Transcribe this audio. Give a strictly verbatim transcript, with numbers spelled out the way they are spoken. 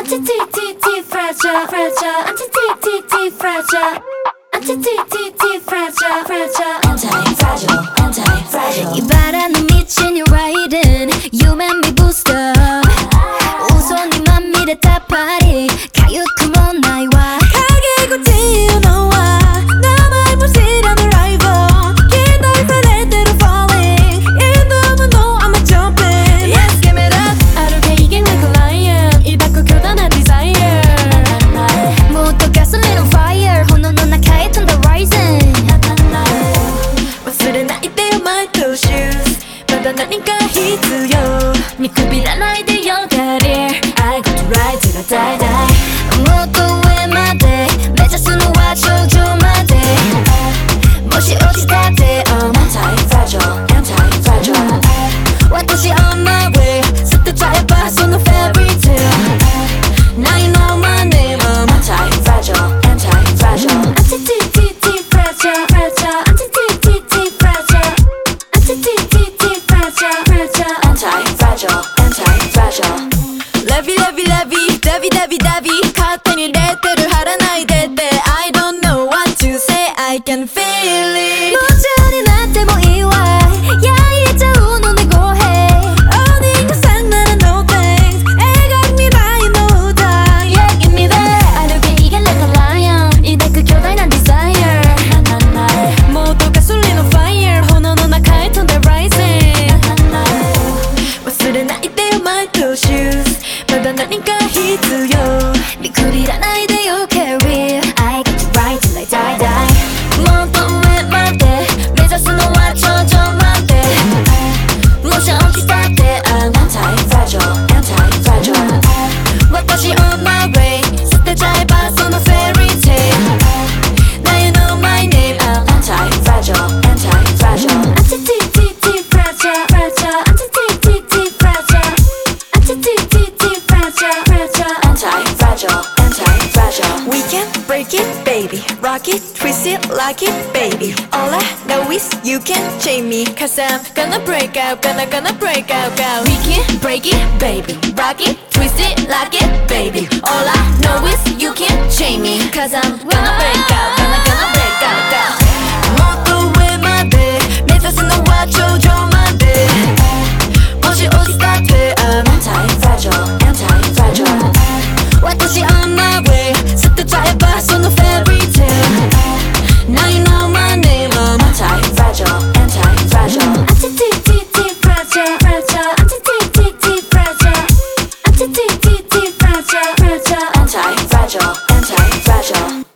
Anti-T-T-T fragile, fragile. Anti-T-T-T fragile. Anti-T-T-T fragile, fragile. Anti-fragile, anti-fragile. 이 바람에 미친 your riding. You make me boost up. 우선이만 미래 다 파리. 가요컴온 나이와 가게 고치어 너와 나만 무시라는 rival. 기다릴 뻔할 대로 falling. You don't know I'm a jumping. Yes, give it up. 아르게 이게 like a lion. 이 바꿔 교단한 desire. 모두 gasoline on fire. 혼돈은 나카에 턴다 rising. 忘れないでよmy two shoes. まだ何か必要。 見くびらないでよ Daddy. I got to ride till I die die. もっと上まで目指すのは頂上まで。もし落ちたって I'm Anti-fragile, anti-fragile. 私 on my way. 捨てちゃえばその fairy tale. Now you know my name. I'm Anti-fragile, anti-fragile. Anti-T-T-T fragile, fragile. Anti-T-T-T fragile. Anti-T-T-T fragile, fragile. Anti-fragile, anti-fragile. Levy, levy, levy, davy, davy, davy. 勝手にレッテル貼らないでって I don't know what to say, I can feel it. 夢中になってもいいわ。焼いちゃうのね語弊。 어디 그 상나는 no thanks. 애가 미라이 no die. Yeah, give me that. 아르게 이게 like a lion. 이내 그巨大난 desire. モードガソリンの fire. 炎の中へ飛んで rising. 忘れないでよ my two shoes. まだ何か必要。 見くびらないでよ carry. I got to ride till I die die. もっと上まで目指すのは頂上まで。もし落ちたって I'm Anti-fragile, anti-fragile. 私 on my way. 捨てちゃえばその fairy tale. Now you know my name. I'm Anti-fragile, anti-fragile. Anti-T-T-T fragile, fragile. Anti-T-T-T fragile. Anti-T-T-T fragile, fragile. Anti-fragile, anti-fragile. We can break it, baby. Rock it, twist it, lock it, baby. All I know is you can chain me. Cause I'm gonna break out, gonna gonna break out, go. We can break it, baby. Rock it, twist it, lock it, baby. All I know is you can't chain me. Cause I'm gonna break out, gonna gonna break out, go. もっと上まで目指すのは頂上まで。もし落ちたって I'm anti-fragile, anti-fragile. 私 on my way. 捨てちゃえばその fairy tale. Now you know my name. I'm Anti-fragile, anti-fragile. Anti-T-T-T fragile, fragile. Anti-T-T-T fragile. Anti-T-T-T fragile, fragile. Anti-fragile, anti-fragile.